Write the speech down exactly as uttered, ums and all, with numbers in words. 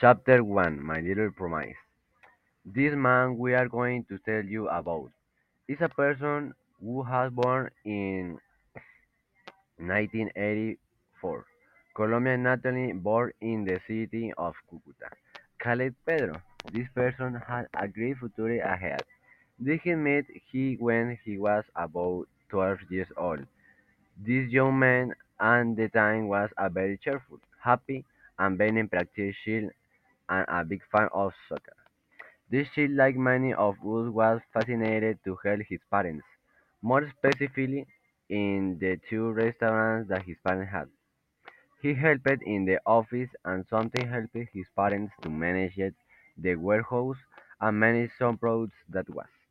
Chapter one My Little Promise. This man we are going to tell you about is a person who was born in nineteen eighty-four. Colombian nationally born in the city of Cucuta. Called Pedro. This person had a great future ahead. Did he met he when he was about twelve years old. This young man at the time was a very cheerful, happy, and very practical and a big fan of soccer. This child, like many of us, was fascinated to help his parents, more specifically in the two restaurants that his parents had. He helped in the office and sometimes helped his parents to manage it, the warehouse and manage some products that was.